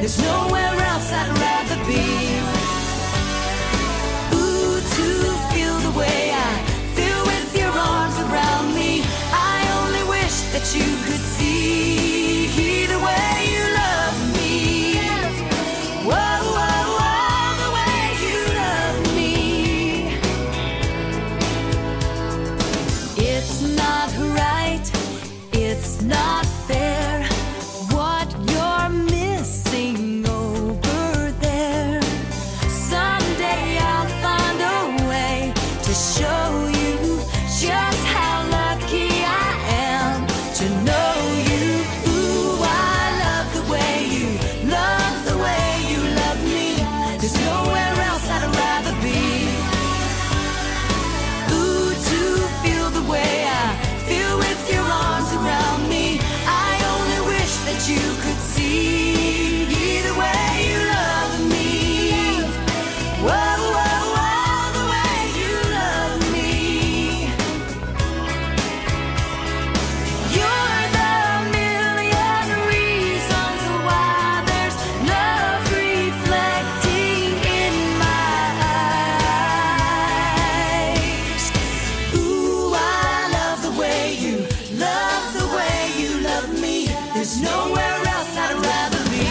There's nowhere else I'd rather be. Ooh, to feel the way I feel with your arms around me. I only wish that you could see the way you love me. Whoa, whoa, whoa, the way you love me. It's not right, it's not fair, what you're missing over there. Someday I'll find a way to show you just how lucky I am to know you. Ooh, I love the way you love the way you love me. There's nowhere else I'd rather be. Ooh, to feel the way I feel with your arms around me. I only wish that you could see the way you love me. Whoa, whoa, whoa, the way you love me. You're the million reasons why there's love reflecting in my eyes. Ooh, I love the way you love me. There's nowhere else I'd rather be.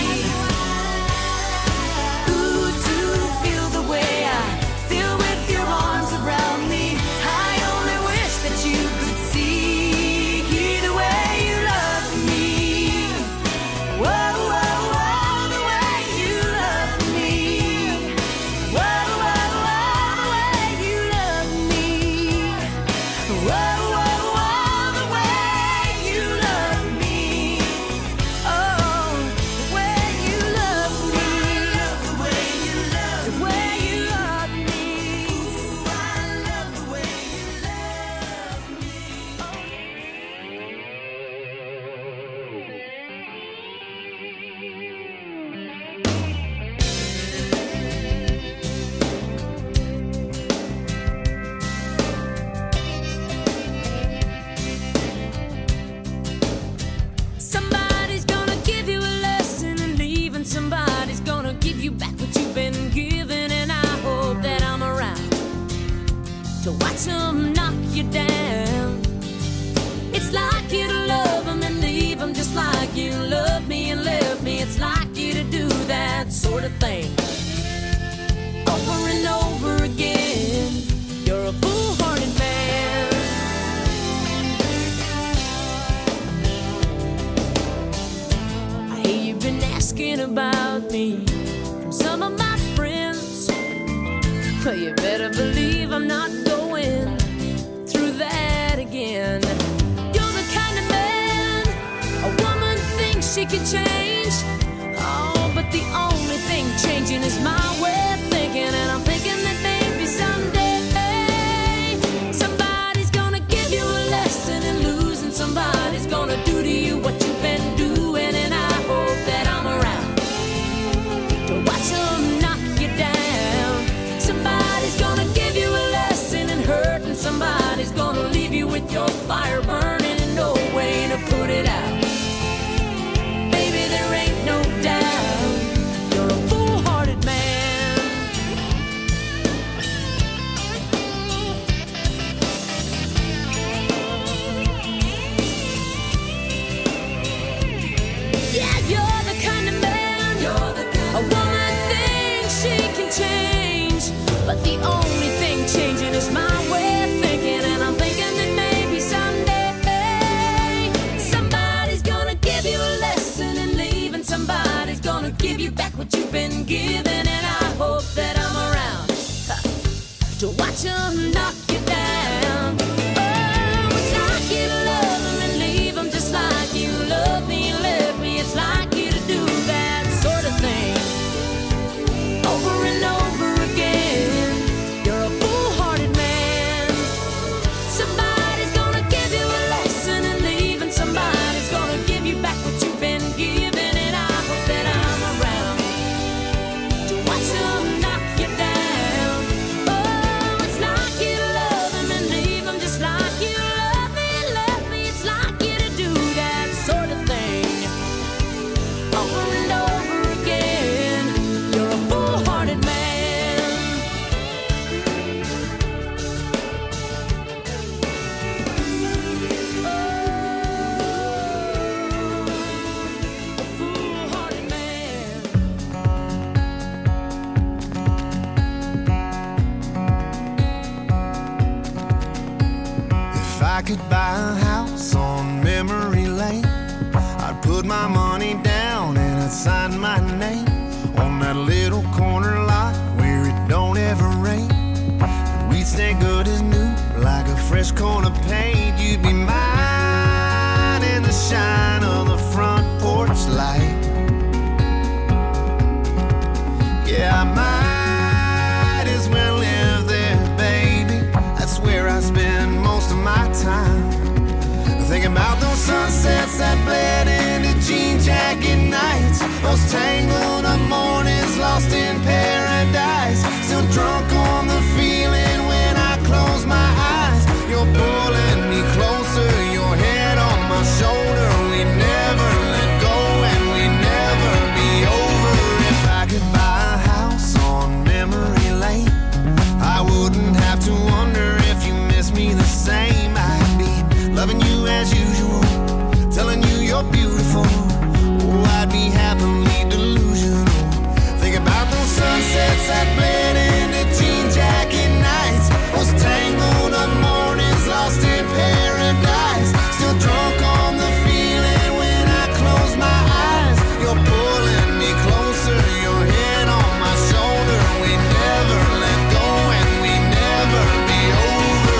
Ooh, to feel the way I feel with your arms around me. I only wish that you could see the way you love me. Whoa, whoa, whoa, the way you love me. Whoa, whoa, whoa, the way you love me. Whoa, whoa, whoa, the way you love me. Oh, the way you love me. The way you love me. The way you love me. Ooh, I love the way you love me. Somebody's gonna give you a lesson and leave, and somebody's gonna give you back what you've been given. And I hope that I'm around to watch them knock you down. It's like you to love them and leave them, just like you love me and left me. It's like you to do that sort of thing over and over again. You're a foolhardy man. I hear you've been asking about me from some of my friends. Well, you better believe I'm not going through that again. You're the kind of man a woman thinks she can change. Oh, but the only thing changing is my way of thinking. And I'm thinking that maybe someday somebody's gonna give you a lesson in losing. Somebody's gonna do to you what you've been doing. And I hope that I'm around to watch them knock you down. Somebody's gonna give you a lesson in hurt, and somebody's gonna leave you with your fire burning and no way to put it out. Baby, there ain't no doubt you're a foolhardy man. Yeah, you're the kind of man a woman thinks she can change, but the only thing changing is my way of thinking. And I'm thinking that maybe someday somebody's gonna give you a lesson and leave, and somebody's gonna give you back what you've been given. And I hope that I'm around to watch them knock you down. Oh, it's like you to love them and leave them, just like you love me and left me. It's like you to do that sort of thing over and over again. You're a foolhardy man. Somebody's gonna give you a lesson and leave, and somebody's gonna give you back what you've been given. And I hope that I'm around to watch them knock you down. Oh, it's like you to love could buy a house on memory lane, I'd put my money down and I'd sign my name on that little corner lot where it don't ever rain. And we'd stay good as new, like a fresh coat of paint. You'd be mine in the shine of the front porch light. Yeah, I might as well live there, baby. That's where I spend most of my time. Thinking about those sunsets that bled into jean jacket nights, those tangled up mornings lost in paradise. Still drunk on the feeling when I close my eyes. You're pulling me closer, your head on my shoulder. We never let go and we never be over. If I could buy a house on memory lane, I wouldn't have to wonder if you miss me the same. I'd be loving you as usual, telling you you're beautiful. Oh, I'd be happily delusional. Think about those sunsets that bled into jean jacket nights, those tangled up mornings lost in paradise. Still drunk on the feeling when I close my eyes. You're pulling me closer, your head on my shoulder. We never let go and we never be over.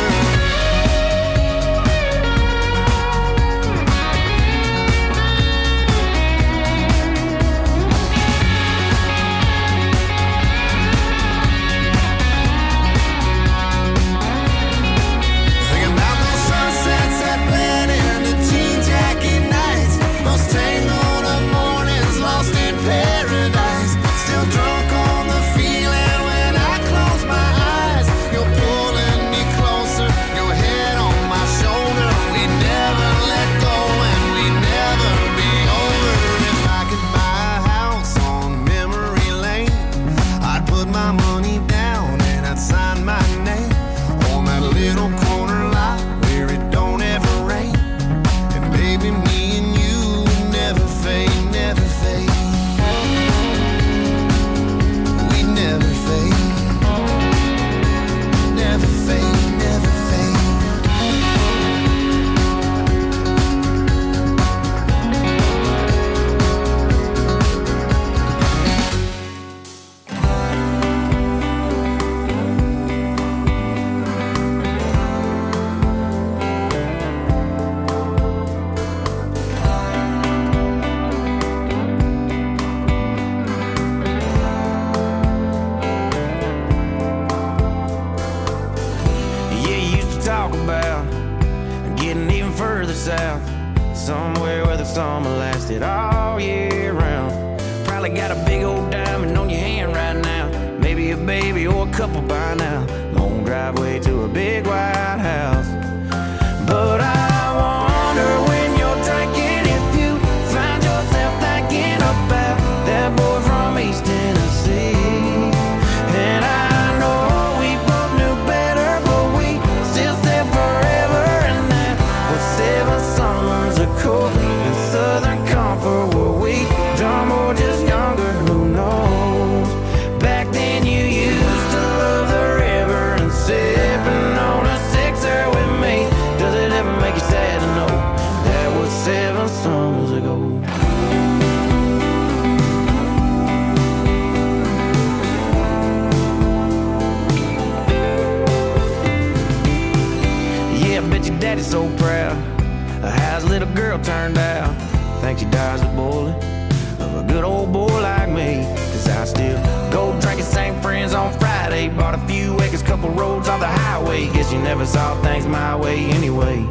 So proud of how his little girl turned out. Think she dodged the bullet of a good old boy like me. Cause I still go drinking, same friends on Friday. Bought a few acres, couple roads off the highway. Guess you never saw things my way anyway.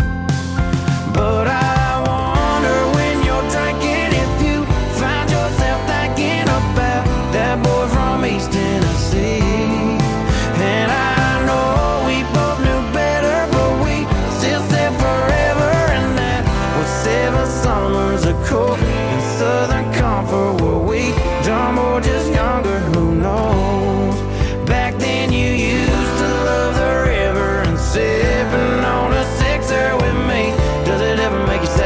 But I wonder when you're drinking if you find yourself thinking about that boy from East Tennessee. And I know we both knew better, but we still said forever. And that was 7 summers ago in Southern Comfort. Were we dumb or just younger? Who knows? Back then you used to love the river and sipping on a sixer with me. Does it ever make you sad?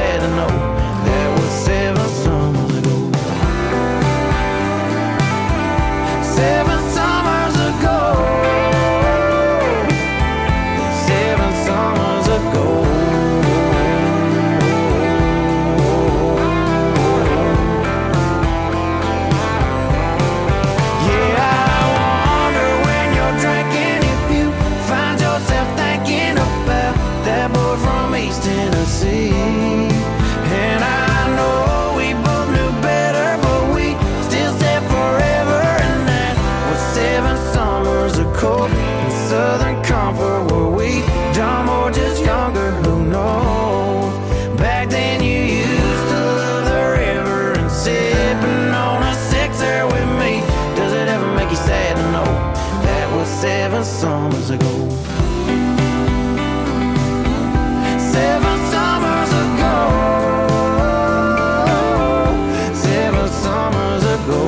summers ago. 7 summers ago. 7 summers ago.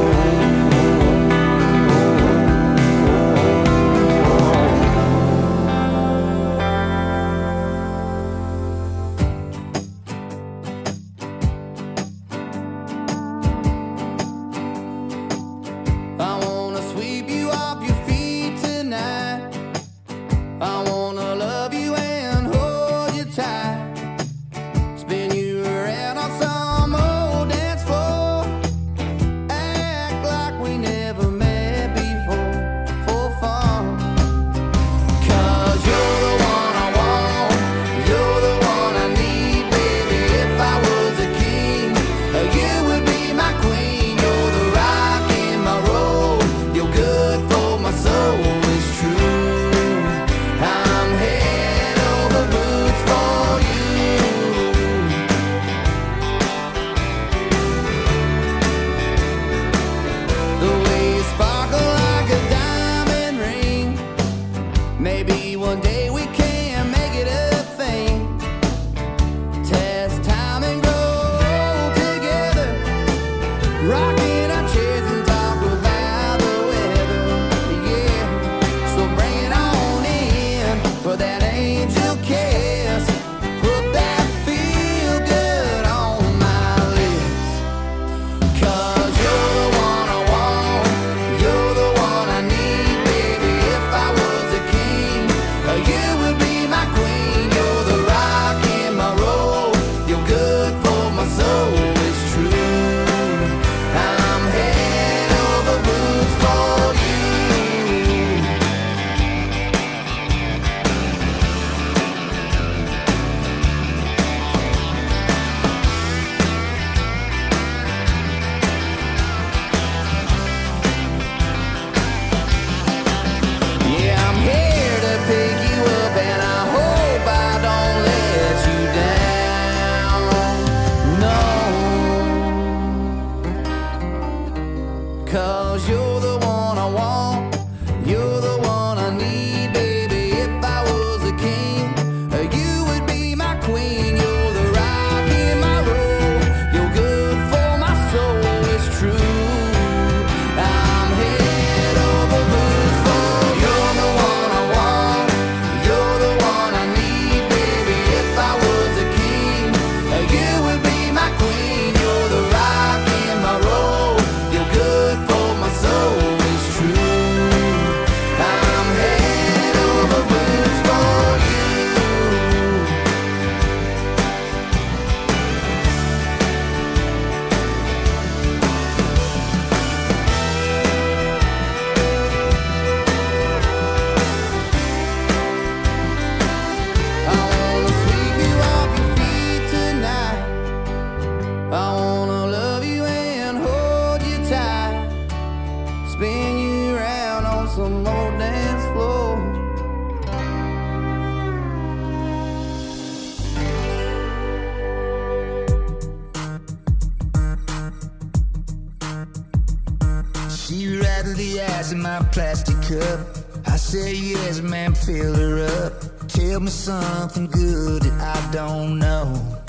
Plastic cup. I say yes, man, fill her up. Tell me something good that I don't know.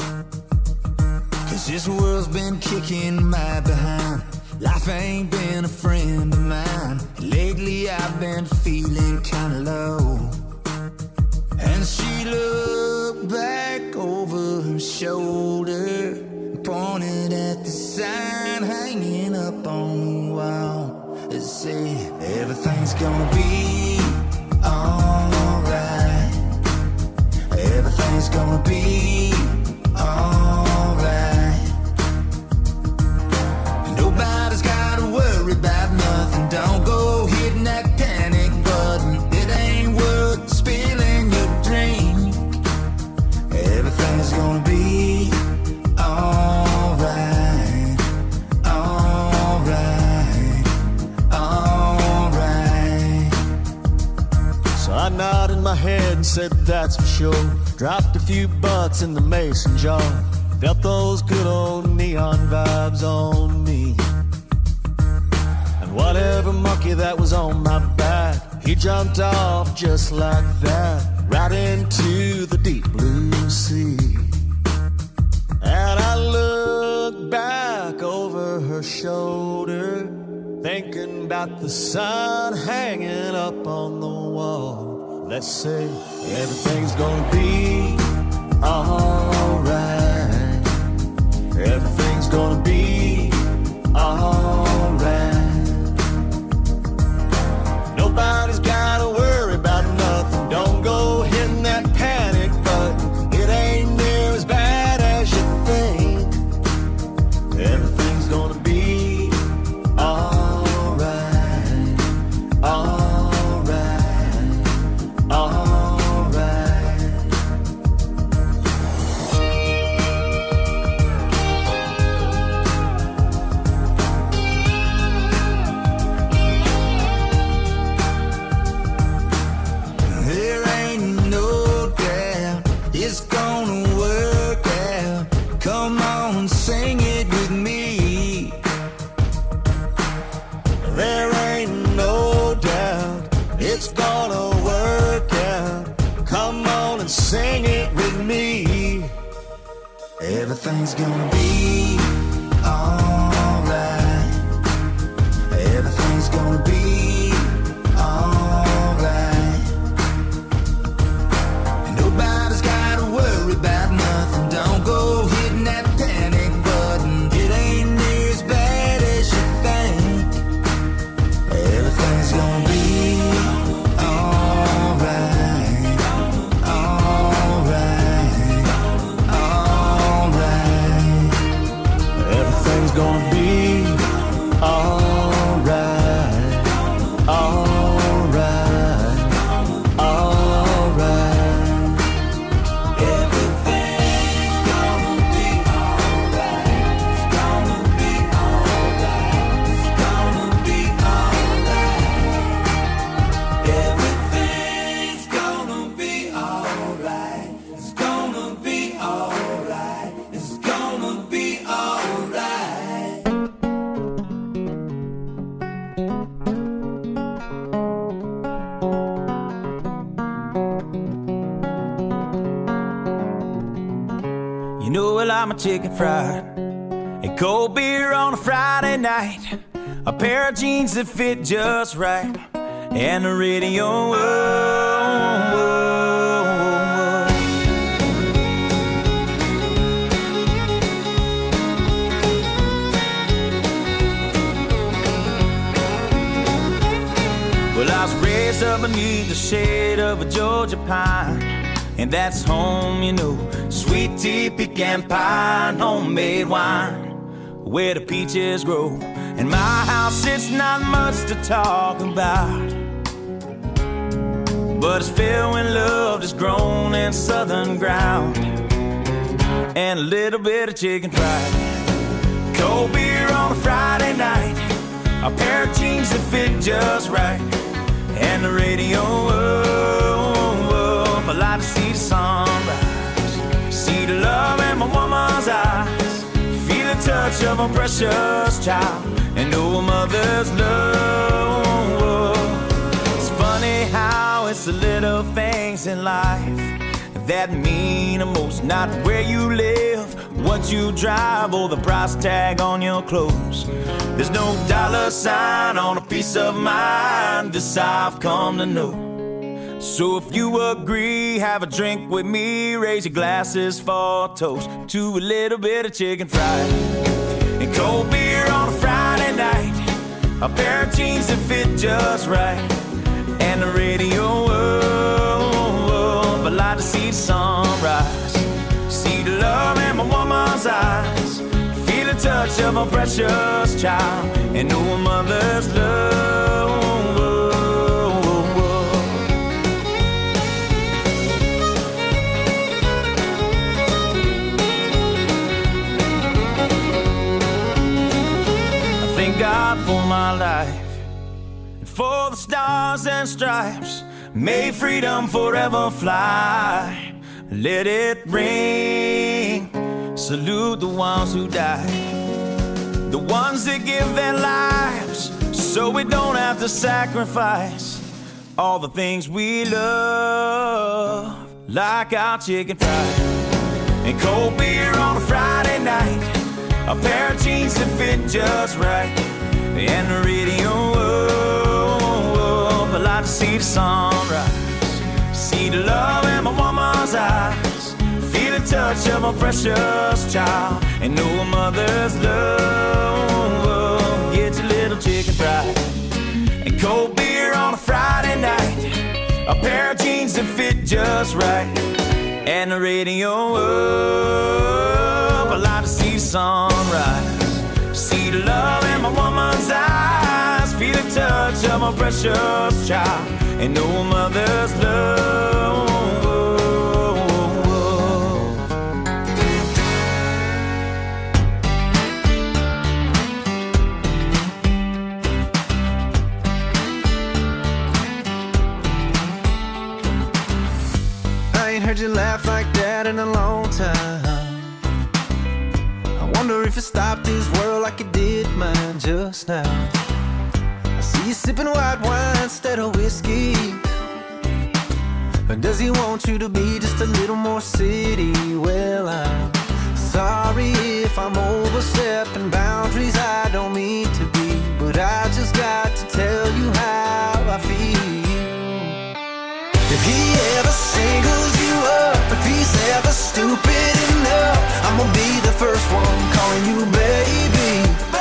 'Cause this world's been kicking my behind. Life ain't been a friend of mine. Lately I've been feeling kinda low. And she looked back over her shoulder, pointed at the sign hanging up on the wall. It said, everything's gonna be alright. Everything's gonna be alright. Nobody's gotta worry about nothing. Don't go hitting that panic button. It ain't worth spilling your drink. Everything's gonna be alright. Alright. Alright. So I nodded my head and said that's for sure. Dropped a few bucks in the mason jar. Felt those good old neon vibes on me. And whatever monkey that was on my back, He jumped off just like that, right into the deep blue sea. And I looked back over her shoulder, thinking about the sun hanging up on the wall. Let's say everything's gonna be alright. Everything's gonna be alright. Nobody's gotta worry about nothing. Don't go hitting that panic button. It ain't near as bad as you think. Everything's gonna be alright. Alright. Alright. There ain't no doubt it's gonna work out. Come on, sing it with me. There ain't no doubt it's gonna work out. Come on and sing it with me. Everything's gonna be alright. Everything's gonna be alright. Nobody's gotta worry about nothing. Don't go hitting that panic button. It ain't near as bad as you think. Everything's gonna be alright. Alright. Alright. Everything's gonna be alright. Alright. Alright. Everything's gonna be alright. It's gonna be alright. It's gonna be alright. Everything's gonna be alright. It's gonna be alright. It's gonna be alright. You know I like my chicken fried and cold beer on a Friday night, a pair of jeans that fit just right, and the radio. Whoa, whoa, whoa. Well, I was raised up beneath the shade of a Georgia pine, and that's home, you know. Sweet tea, pecan pie, and homemade wine, where the peaches grow. In my house, it's not much to talk about, but it's filled with love that's grown in southern ground, and a little bit of chicken fried. Cold beer on a Friday night, a pair of jeans that fit just right, and the radio up. I like to see the sunrise, see the love in my woman's eyes, feel the touch of a precious child, and know a mother's love. It's funny how it's the little things in life that mean the most. Not where you live, what you drive, or the price tag on your clothes. There's no dollar sign on a piece of mind, this I've come to know. So if you agree, have a drink with me, raise your glasses for a toast to a little bit of chicken fried and cold beer on a Friday night, a pair of jeans that fit just right, and the radio up. I like to see the sunrise, see the love in my woman's eyes, feel the touch of a precious child, and know a mother's love. God for my life, and for the stars and stripes, may freedom forever fly. Let it ring, salute the ones who died, the ones that give their lives so we don't have to sacrifice all the things we love, like our chicken fried and cold beer on a Friday night, a pair of jeans that fit just right, and the radio up. I like to see the sunrise, see the love in my woman's eyes, feel the touch of a precious child, and know a mother's love. Get your little chicken fried and cold beer on a Friday night, a pair of jeans that fit just right, and the radio up. I like to see the sunrise, see the love in my woman's eyes, feel the touch of my precious child, and know a mother's love. Heard you laugh like that in a long time. I wonder if it stopped this world like it did mine just now. I see you sipping white wine instead of whiskey. Or does he want you to be just a little more city? Well, I'm sorry if I'm overstepping boundaries I don't mean to be, but I just got to tell you how I feel. If he ever singles you up, if he's ever stupid enough, I'm gonna be the first one calling you baby.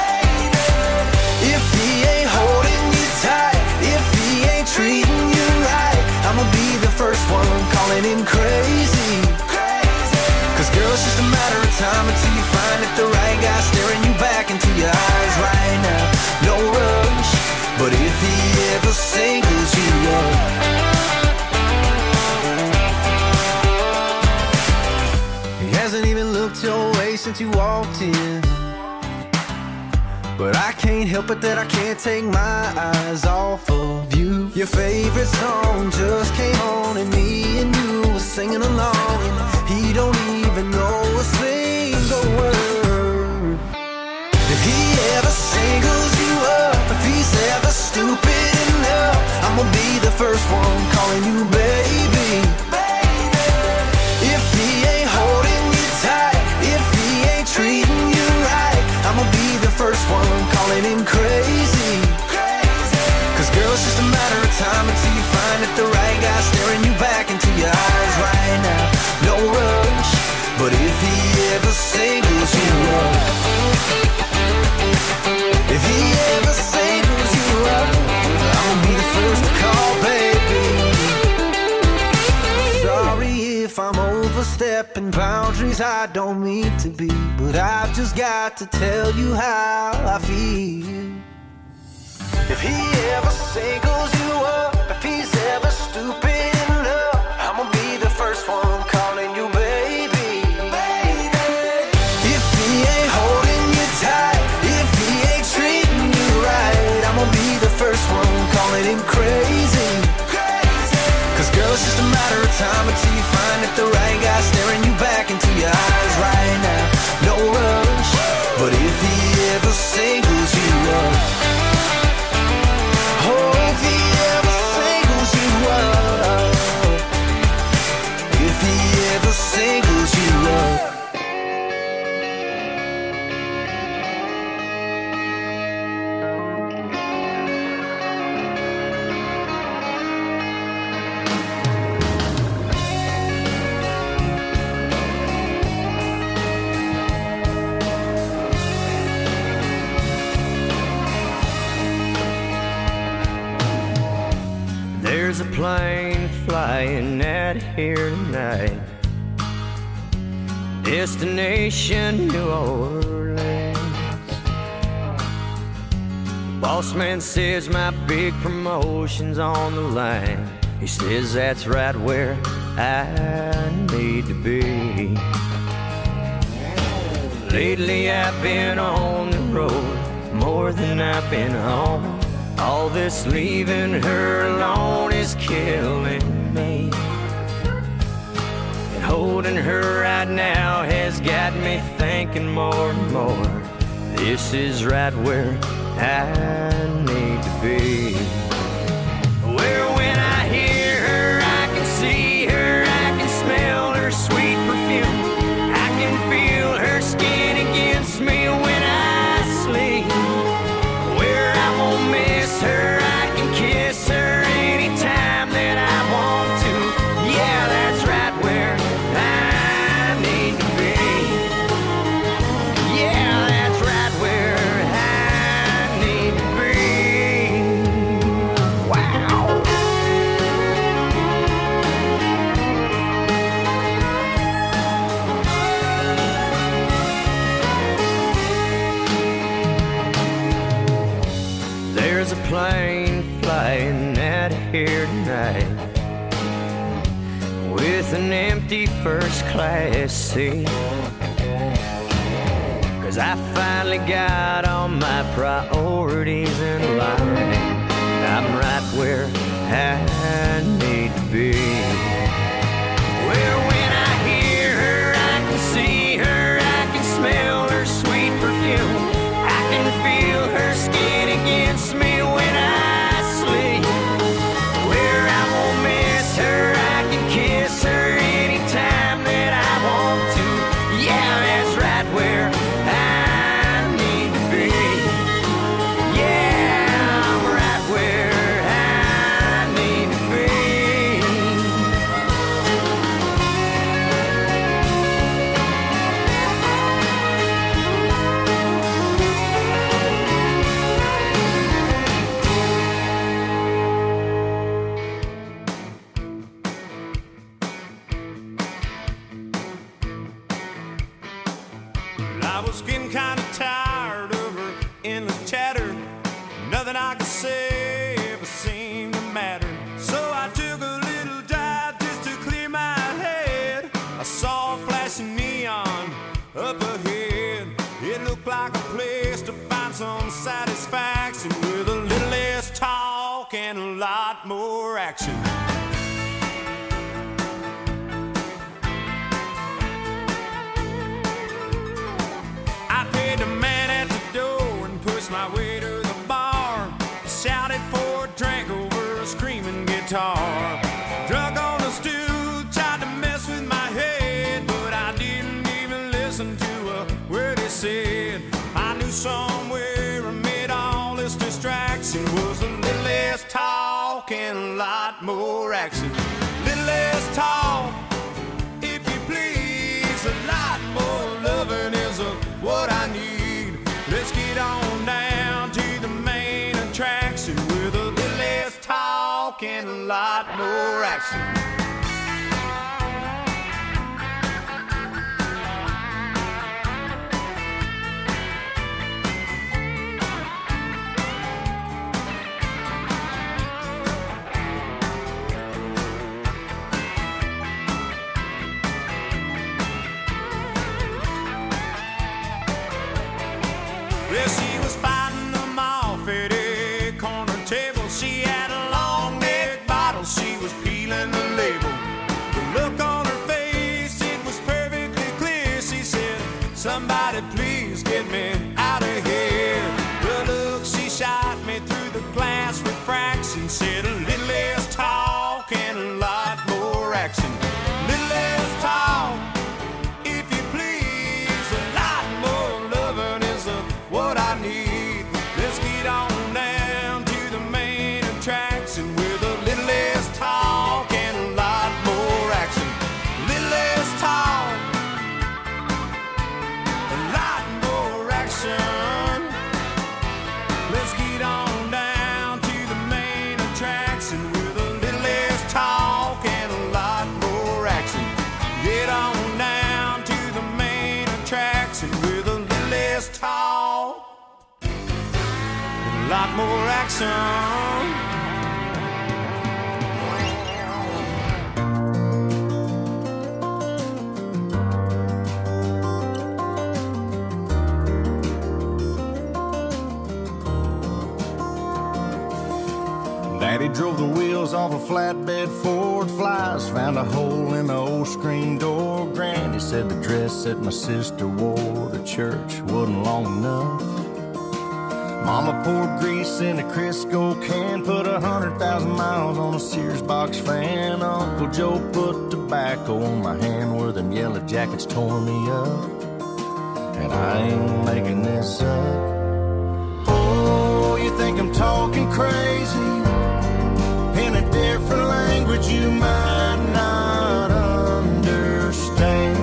If he ain't holding you tight, if he ain't treating you right, I'm gonna be the first one calling him crazy. Cause girl, it's just a matter of time until you find that the right guy staring you back into your eyes right now. No rush, but if he ever singles you up, hasn't even looked your way since you walked in, but I can't help it that I can't take my eyes off of you. Your favorite song just came on and me and you were singing along, and he don't even know a single word. If he ever singles you up, if he's ever stupid enough, I'm gonna be the first one calling you baby. If he ain't holding you tight, if he ain't treating you right, I'm gonna be the first one calling him crazy. Cause girl, it's just a matter of time until you find that the right guy staring you back into your eyes right now. No rush, but if he ever singles you up, if he ever singles you up, I'm gonna be the first to call baby. Sorry if I'm overstepping boundaries I don't mean to be, but I've just got to tell you how I feel. If he ever singles you up, if he's ever stupid enough, I'm gonna be the first one calling you baby. If he ain't holding you tight, if he ain't treating you right, I'm gonna be the first one calling him crazy. Cause girl, it's just a matter of time until you find that the right guy staring you back into your eyes right now. No rush, but if he ever singles you up, oh, if he ever singles you up, if he ever singles you up. There's a plane flying out of here tonight, destination New Orleans. Boss man says my big promotion's on the line. He says that's right where I need to be. Lately I've been on the road more than I've been home. All this leaving her alone is killing me, and holding her right now has got me thinking more and more. This is right where I need to be. Where when I here tonight with an empty first class seat. 'Cause I finally got all my priorities in line. I'm right where I need to be. Well, when I hear her, I can see her, I can smell her sweet perfume. I can feel her skin against me when I sleep. Where I won't miss her, I can kiss her anytime that I want to. Yeah, that's right where I need to be. Yeah, I'm right where I need to be. I was getting kind of tired of her endless chatter. Nothing I could say ever seemed to matter. So I took a little dive just to clear my head. I saw a flashing neon up ahead. It looked like a place to find some satisfaction with a little less talk and a lot more action. I paid the man at the door and pushed my way to the bar. Shouted for a drink over a screaming guitar. Drunk on the stool, tried to mess with my head, but I didn't even listen to a word he said. I knew somewhere amid all this distraction was a little less talk and a lot more action. Little less talk, if you please, a lot more loving is what I need. Let's get on down to the main attraction with a little less talk and a lot more action. Well, she was fighting them off at a corner table. She had a long neck bottle, she was peeling the label. The look on her face, it was perfectly clear. She said, somebody please get me out of here. The look she shot me through the glass refraction said a little less talk and a lot more action. Little less talk, if you please, a lot more loving is what I need. Let's get on down to the main attraction with a little less talk and a lot more action. Little less talk, a lot more action. Let's get on down to the main attraction with a little less talk and a lot more action. Get on down to the main attraction with a little less talk, a lot more action. Daddy drove the wheels off a flatbed Ford Flies, found a hole in the old screen door. Granny said the dress that my sister wore to church wasn't long enough. Mama poured grease in a Crisco can, put 100,000 miles on a Sears box fan. Uncle Joe put tobacco on my hand where them yellow jackets tore me up. And I ain't making this up. Oh, you think I'm talking crazy? In a different language you might not understand.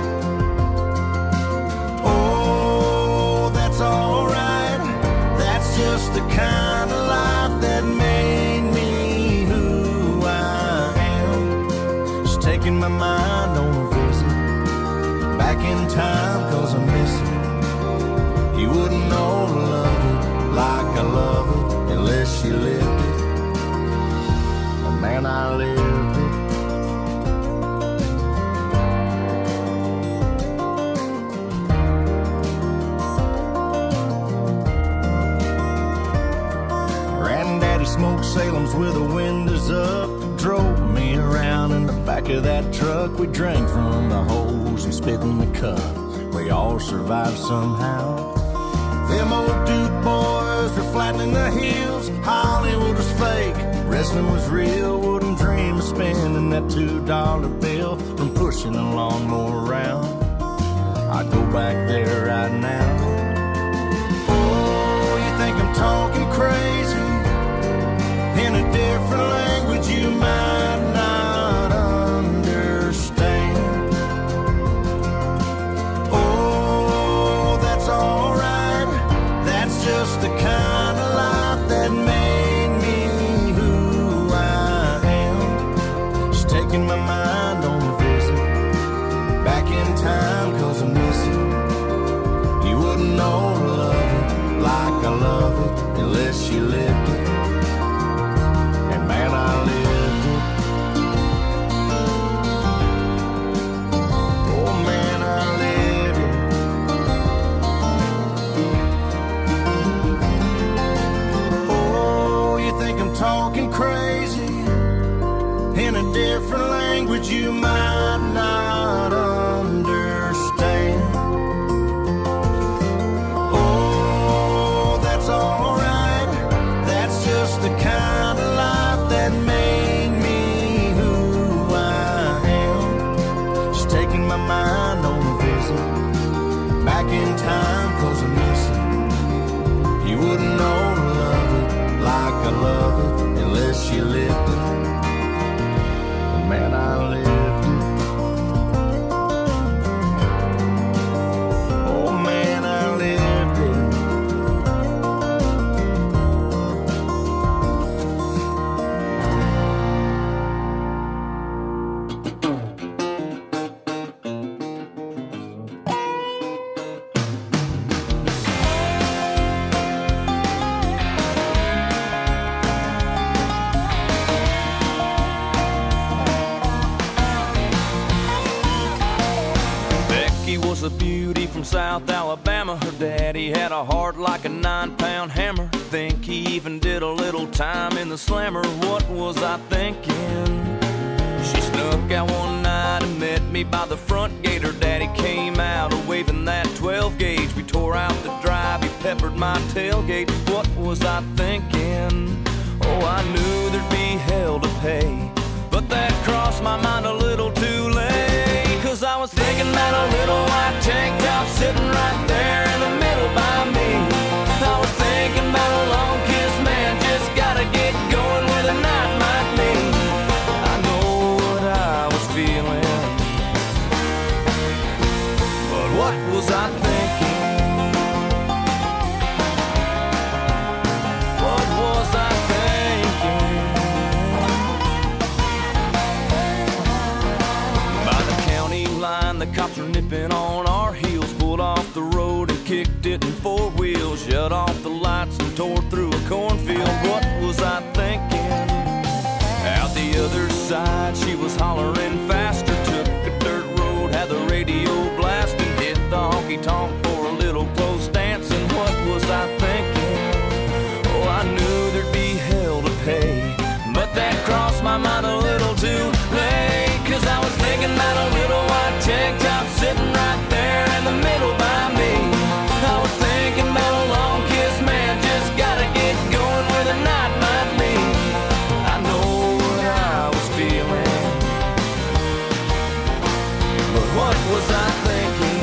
Oh, that's alright. That's just the kind of life that made me who I am. Just taking my mind on a visit back in time, 'cause I miss it. You wouldn't know to love it like I love it unless you lived it. smoked Salem's with the windows up. Drove me around in the back of that truck. We drank from the hose and spit in the cup. We all survived somehow. Them old Duke boys were flattening the heels. Hollywood was fake, wrestling was real. Wouldn't dream of spending that $2 bill from pushing a lawnmower around. I'd go back there right now. Oh, you think I'm talking crazy? In a different language you might not understand. Oh, that's alright. That's just the kind of life that made me who I am. Just taking my mind on a visit back in time, 'cause I miss it. You wouldn't know to love it like I love it unless you lived it. And man, I lived it. Oh man, I lived it. Oh, you think I'm talking crazy? In a different language you might not understand. Oh, that's alright. That's just the kind of life that made me who I am. Just taking my mind on a visit back in time, 'cause I miss it. You wouldn't know to love it like I love it unless you lived it. Man, I lived it. Oh man, I lived it. Becky was a beauty from South Alabama. Her daddy had a heart like a 9-pound hammer. Think he even did a little time in the slammer. What was I thinking? She snuck out one night and met me by the front gate. Her daddy came out waving that 12 gauge. We tore out the drive, he peppered my tailgate. What was I thinking? Oh, I knew there'd be hell to pay, but that crossed my mind a little too late. 'Cause I was thinking about a little white tank top sitting right there in the middle by me. I was thinking about a long kiss, man, just gotta get going where the night might be. I know what I was feeling, but what was I thinking? What was I thinking? By the county line, the cops were nipping on our heels. Pulled off the road and kicked it in 4 wheels. Shut off the lights and tore through a cornfield. What was I thinking? Out the other side, she was hollering faster. Took a dirt road, had the radio blasting. Hit the honky-tonk for a little close dancing. What was I thinking? Oh, I knew there'd be hell to pay, but that crossed my mind a little too late. 'Cause I was thinking about a little white tank top sitting right there in the middle by me. I was thinking about a long kiss, man, just gotta get going where the night might be. I know what I was feeling, but what was I thinking?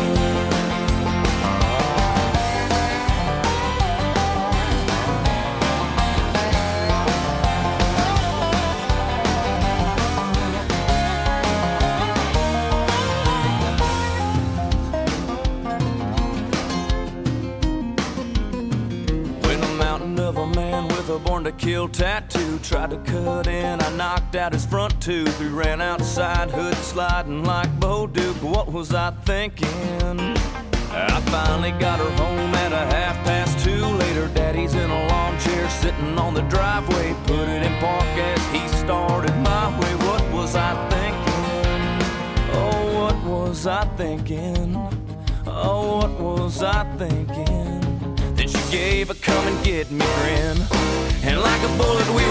A born to kill tattoo tried to cut in, I knocked out his front tooth. We ran outside, hood sliding like Bo Duke. What was I thinking? I finally got her home at a 2:30. Later, daddy's in a lawn chair sitting on the driveway. Put it in park as he started my way. What was I thinking? Oh, what was I thinking? Oh, what was I thinking? Then she gave a come and get me grin, and like a bullet we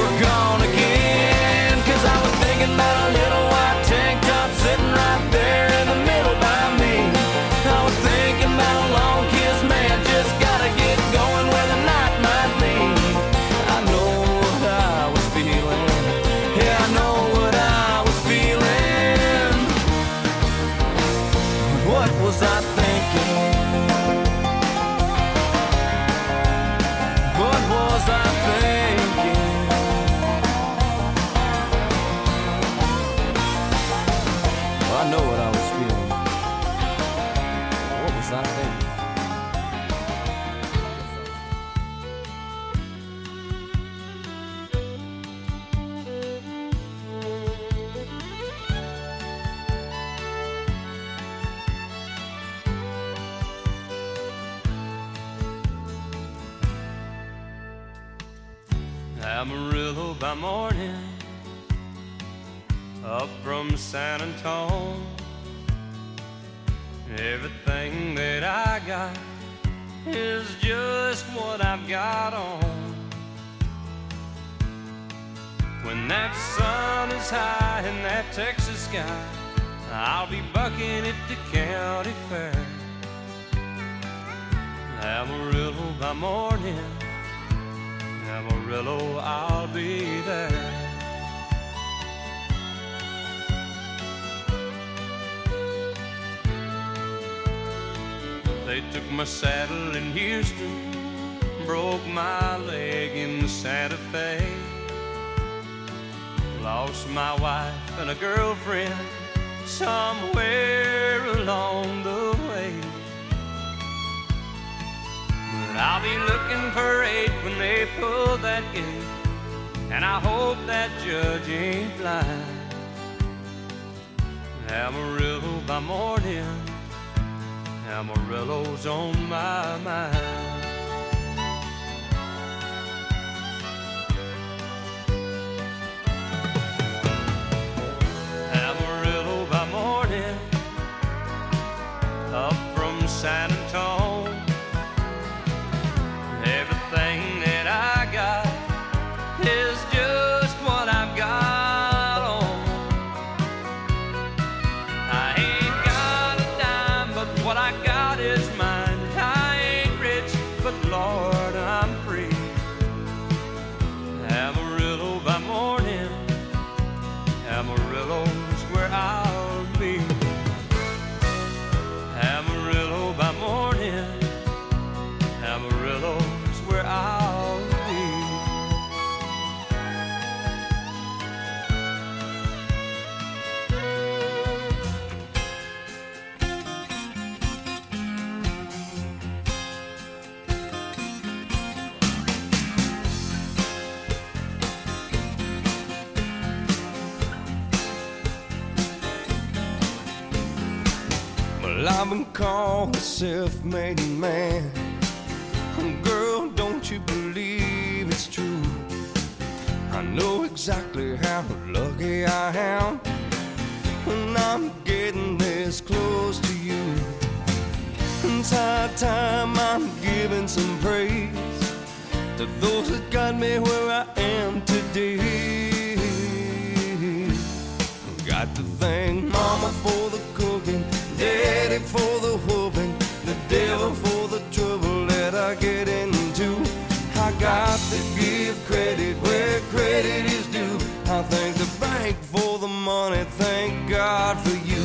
Amarillo by morning, up from San Antone. Everything that I got is just what I've got on. When that sun is high in that Texas sky, I'll be bucking at the county fair. Amarillo by morning, Amarillo, I'll be there. They took my saddle in Houston, broke my leg in Santa Fe. Lost my wife and a girlfriend somewhere along the way. But I'll be looking for 8 when they pull that gate, and I hope that judge ain't blind. Amarillo by morning, Amarillo's on my mind. Amarillo by morning, up from San Antone. Everything that I got is just what I've got on. I ain't got a dime, but what I got is mine. I ain't rich, but Lord, I'm free. Amarillo by morning, Amarillo's where I'll be. Amarillo by morning, Amarillo's where I'll be. Well, I've been called a self-made man. Girl, don't you believe it's true? I know exactly how lucky I am when I'm getting this close to you. It's high time I'm giving some praise to those that got me where I am today. Got to thank Mama for the cooking, Daddy for the whooping, the devil for the trouble that I get into. I got to give credit where credit is due. I thank the bank for the money, thank God for you.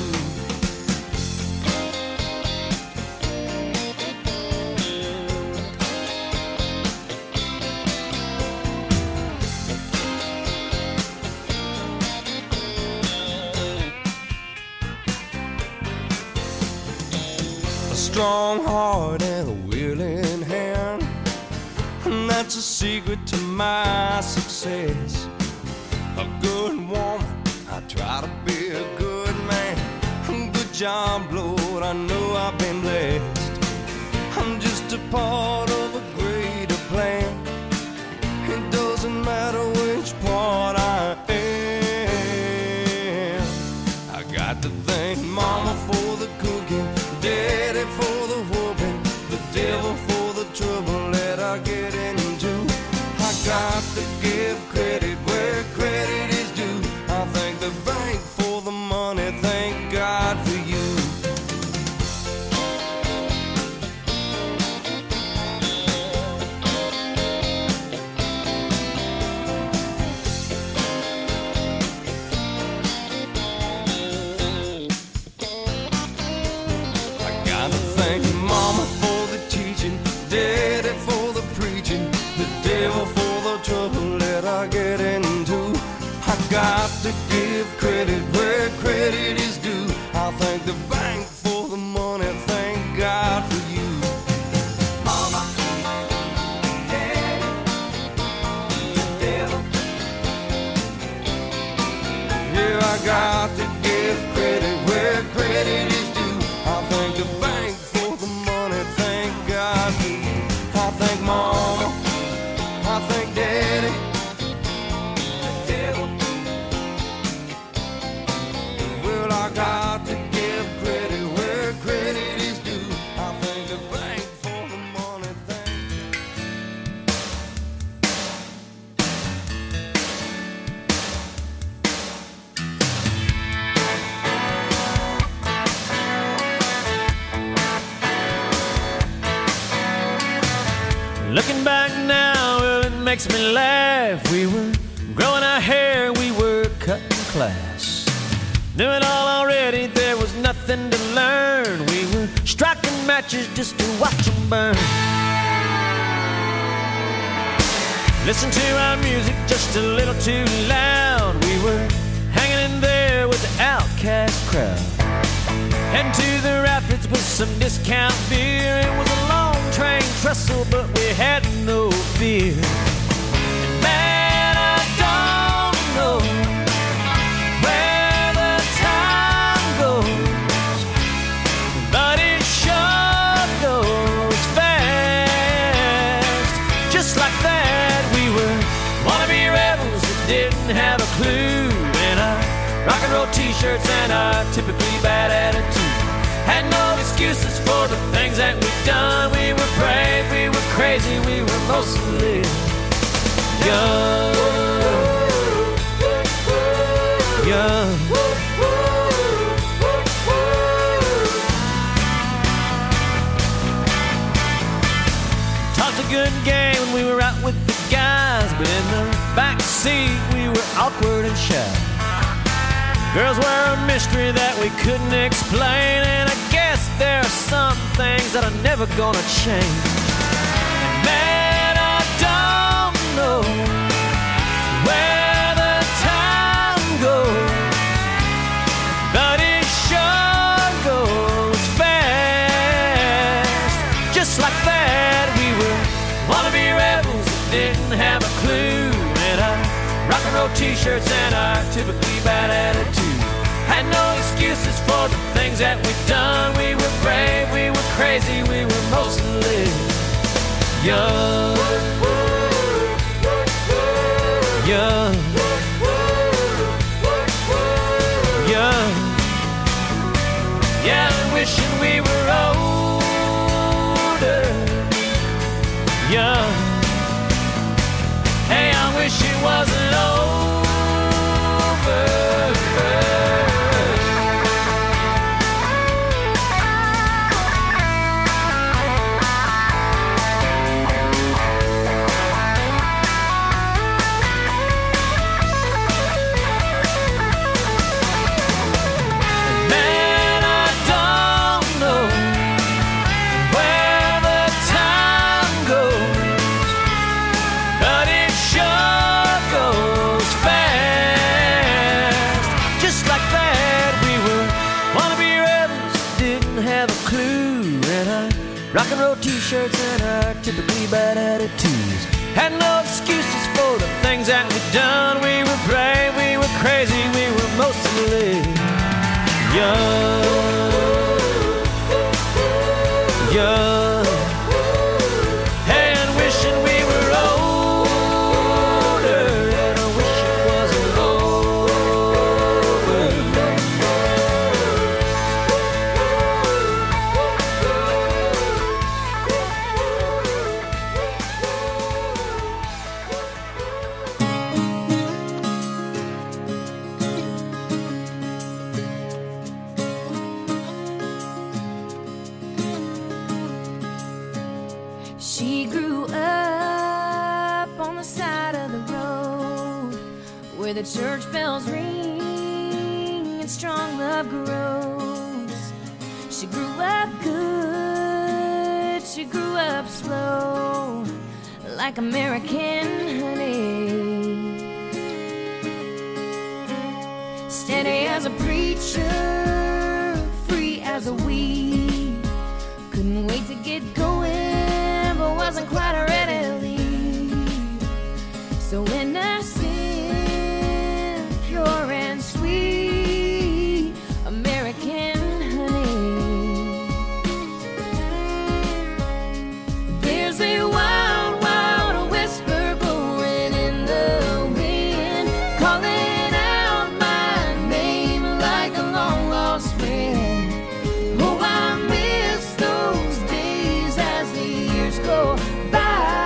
A strong heart and a willing hand, and that's a secret to my success. A good woman, I try to be a good man. Good job, Lord, I know I've been blessed. I'm just a part of a greater plan. It doesn't matter which part I am. I got to thank Mama for the cooking, Daddy for the whooping, the devil for the trouble that I get into. I got to give credit where credit is due. I thank the bank for the money, thank God for you. Thank Mama for the teaching, Daddy for the preaching, the devil for the trouble that I get into. I got to give credit where credit is due. I thank the bank for the money, thank God for you. Mama, Daddy, the devil. Yeah, I got to give credit where credit is due. I thank the bank for the money, thank God for you. I thank Mama, I thank Daddy, makes me laugh. We were growing our hair, we were cutting class. Knew it all already, there was nothing to learn. We were striking matches just to watch them burn. Listen to our music just a little too loud. We were hanging in there with the outcast crowd. Heading to the rapids with some discount beer. It was a long train trestle, but we had no fear. And man, I don't know where the time goes, but it sure goes fast. Just like that, we were wannabe rebels that didn't have a clue. And our rock and roll t-shirts and our typically bad attitude had no excuses for the things that we've done. We were brave, we were crazy, we were mostly young. Young. Talked a good game when we were out with the guys, but in the back seat we were awkward and shy. Girls were a mystery that we couldn't explain, and I guess there are some things that are never gonna change. And man, I don't know where the time goes, but it sure goes fast. Just like that, we were wannabe rebels that didn't have a clue. And our rock and roll t-shirts and our typically bad attitude had no excuses for the things that we've done. We were brave, we were crazy, we were mostly young. Young. Young. Yeah, I'm wishing we were older. Young. Hey, I wish it wasn't over. Rock and roll t-shirts and our typically bad attitudes had no excuses for the things that we'd done. We were brave, we were crazy, we were mostly young. Young. Hey, and wishing we were older, and I wish it wasn't over. She grew up on the side of the road where the church bells ring and strong love grows. She grew up good, she grew up slow, like American honey. Steady as a preacher, free as a weed. Couldn't wait to get going, but wasn't quite ready to leave. So innocent, pure and sweet, American honey. There's a wild, wild whisper blowing in the wind, calling out my name like a long lost friend. Oh, I miss those days as the years go by.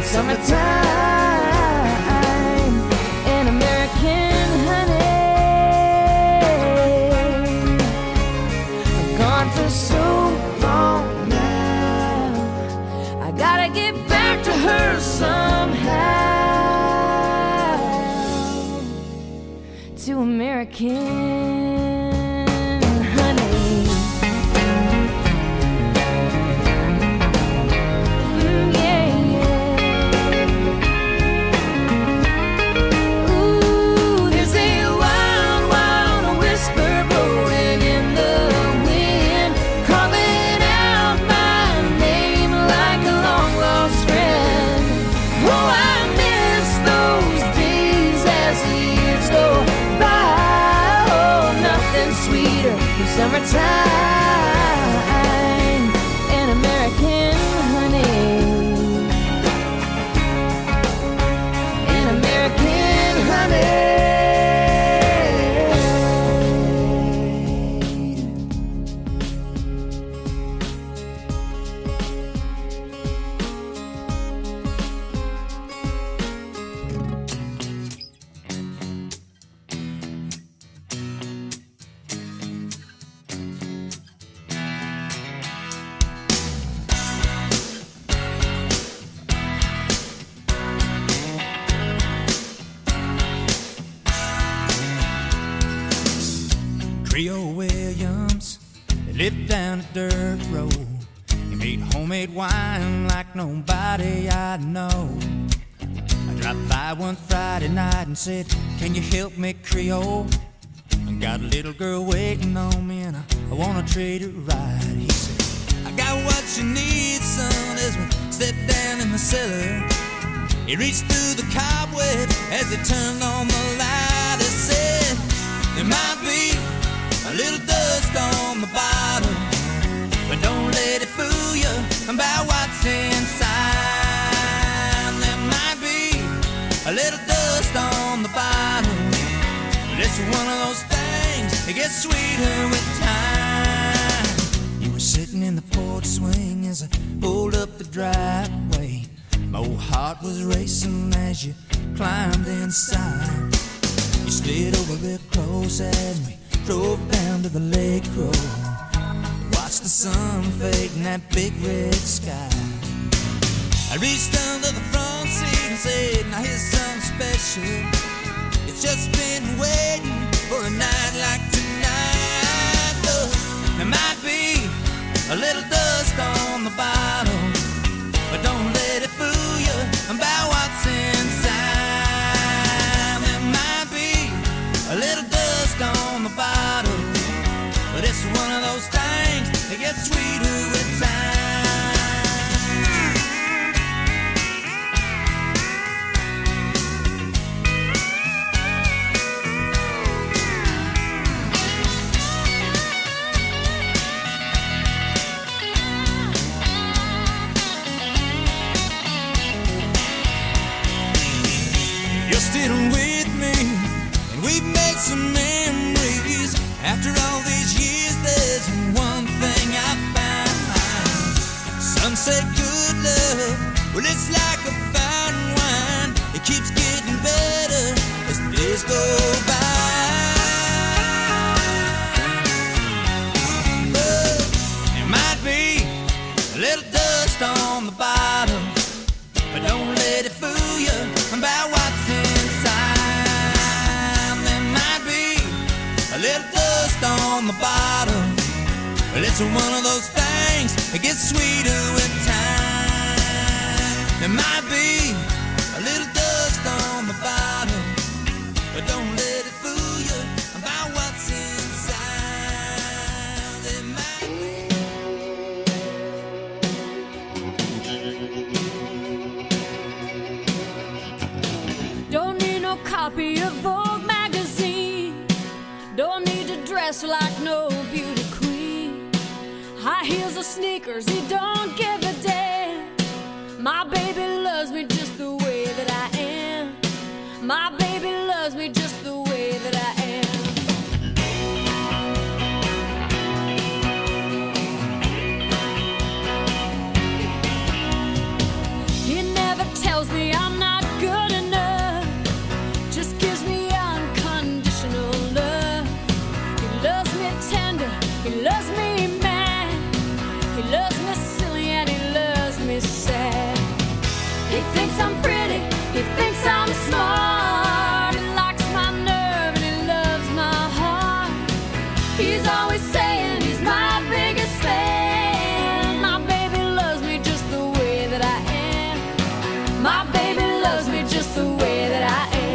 summertime in American honey. I'm gone for so long now. I gotta get back to her somehow. To American honey. Yeah, yeah. Ooh, there's a wild, wild whisper blowing in the wind, calling out my name like a long lost friend. Oh, I miss those days as the years go by. Oh, nothing sweeter than summertime and American honey. And American honey. Creole Williams, they lived down a dirt road. He made homemade wine like nobody I know. I dropped by one Friday night and said, can you help me, Creole? I got a little girl waiting on me and I wanna treat her right. He said, I got what you need, son, as we stepped down in the cellar. He reached through the cobweb as he turned on the light. He said, there might be a little dust on the bottom, but don't let it fool you about what's inside. There might be a little dust on the bottom, but it's one of those things that gets sweeter with time. You were sitting in the porch swing as I pulled up the driveway. My old heart was racing as you climbed inside. You slid over real close as we drove down to the lake road. Watched the sun fade in that big red sky. I reached under the front seat and said, now here's something special. It's just been waiting for a night like tonight. Look, there might be a little dust on the bottom, but don't let it fool you about what's inside. There might be a little dust on the bottom, but it's one of those things that gets sweeter with time. You're still with me, and we've made some memories. After all these years, there's one thing I found. Some say good love, well, it's like a fine wine. It keeps getting better as the days go by. But there might be a little dust on the bottom, but don't let it fool you about what's inside. There might be a little dust on the bottom, but it's one of those things that gets sweeter with time. There might be a little dust on the bottom, but don't let it fool you about what's inside. There might Don't need no copy of Vogue magazine. Don't need to dress like no beauty queen. High heels or sneakers, he don't give a damn. My baby loves me just the way that I am. My baby loves me just the way that I am. He never tells me silly and he loves me sad. He thinks I'm pretty, he thinks I'm smart. He likes my nerve and he loves my heart. He's always saying he's my biggest fan. My baby loves me just the way that I am. My baby loves me just the way that I am.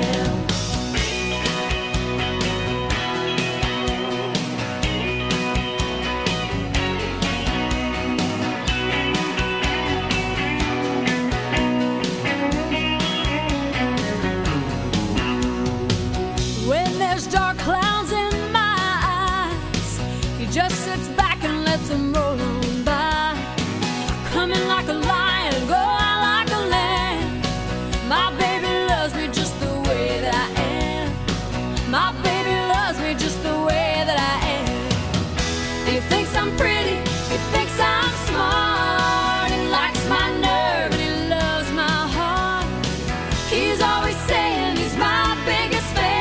Dark clouds in my eyes, he just sits back and lets them roll on by. Coming like a lion, go out like a lamb. My baby loves me just the way that I am. My baby loves me just the way that I am. He thinks I'm pretty, he thinks I'm smart. He likes my nerve and he loves my heart. He's always saying he's my biggest fan.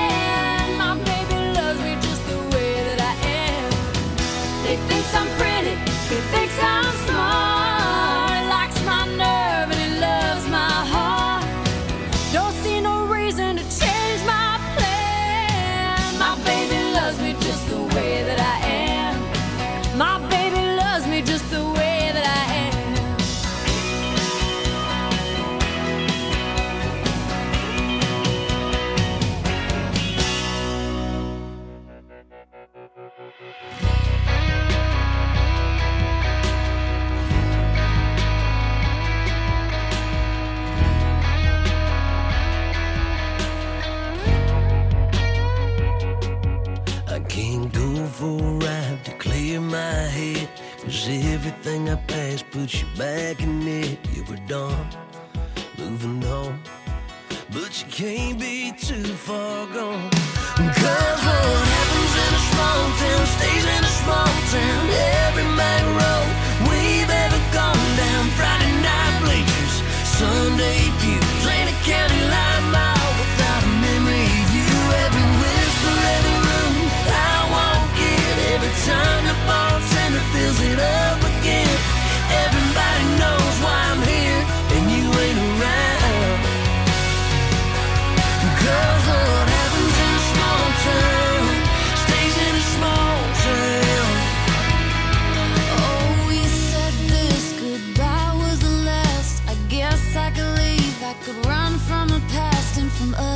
He thinks I'm pretty, he thinks I'm smart. He likes my nerve and he loves my heart. Don't see no reason to change my plan. My baby loves me just the way that I am. My baby loves me just the way that I am. For a ride to clear my head, 'cause everything I passed puts you back in it. You were done, moving on, but you can't be too far gone. 'Cause what happens in a small town stays in a small town. Every main road we've ever gone down, Friday night bleachers, Sunday pews, ain't a county line mile without a memory of you. Every whisper, every room I walk in, every time the bartender fills it up again. Everybody knows why I'm here and you ain't around. 'Cause what happens in a small town stays in a small town. Oh, we said this goodbye was the last. I guess I could leave, I could run from the past and from us.